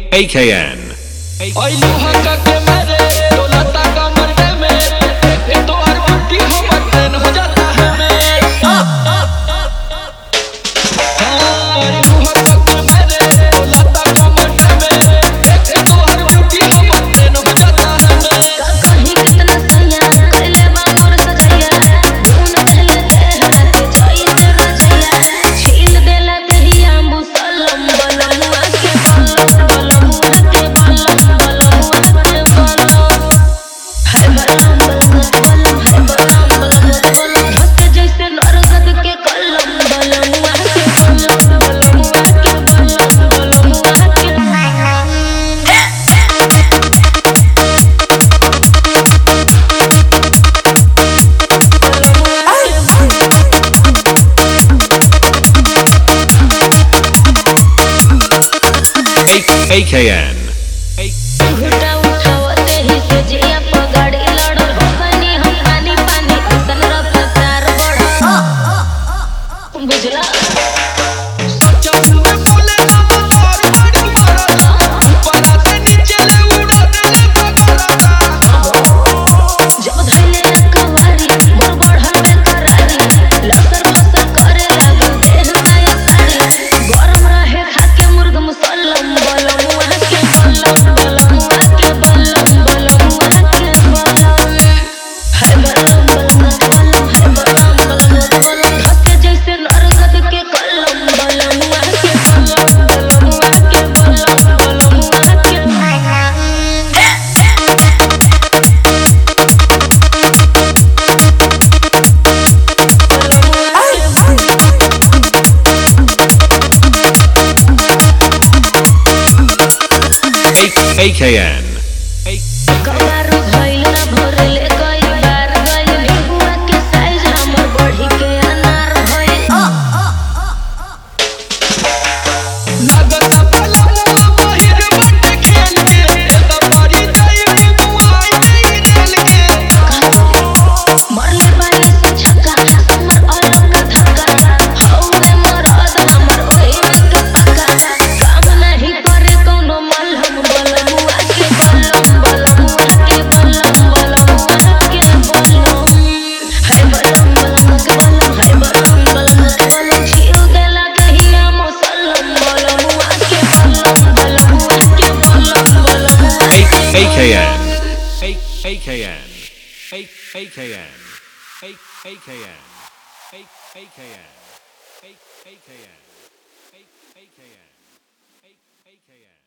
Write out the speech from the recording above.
AKN. ओए लोहा का के मेरे डोलाता कमर में ये तो हर बुद्धि हमर ट्रेन हो जाता है मैं ओए लोहा का के मेरे डोलाता कमर में ये तो हर बुद्धि हमर ट्रेन हो जाता है मैं कहीं कितना सैया कर ले मोर सजैया धुन पहले तेरा के छोई तेरा जैया छील देला दहिया मुसलम बलमुआ के बलमुआ के बलमुआ के बलम है बलम बलम है बलम धक जैसे नरगद के कलम बलमुआ के बलमुआ के बलमुआ के AKN. घुटा उठावते ही से जिया पगाड़ी लड़ल हो बनी हम पानी पानी असन रफ्तार बढ़ा बुझला सच्चा दिल में बोले ना और बड़ी मारा ऊपर से नीचे ले उड़ा दे पकड़ा जब धइले कवारी मोर बढ़ल बेकरारी लसर फसर करे लागल देह नया साड़ी गरम रहे खाके मुर्ग मुसल्लम बलमुआ के बलमुआ के बलमुआ के है बलम है बलम धके जैसे नरगद के कलम बलमुआ के बलमुआ के बलमुआ के AKN. कबार भइल ना भरले कई बार गइल निबुआ के साइज हमर बढ़ी के अनार भइल लगता पलवा महिर बट खेल के तो परी जाई मुआई नहीं दिल के मरले बाली से छक्का हमर अलग का धक्का हौवे मरद हमर ओही में के पक्का काम नहीं करे कोनो मलहम बलमुआ के बलमुआ के बलमुआ के बलम है बलम के बलम है बलम के बलम छील देला दहिया मुसल्लम बलमुआ के बलमुआ के बलमुआ AKN. AKN. AKN. AKN. AKN. AKN. AKN. AKN.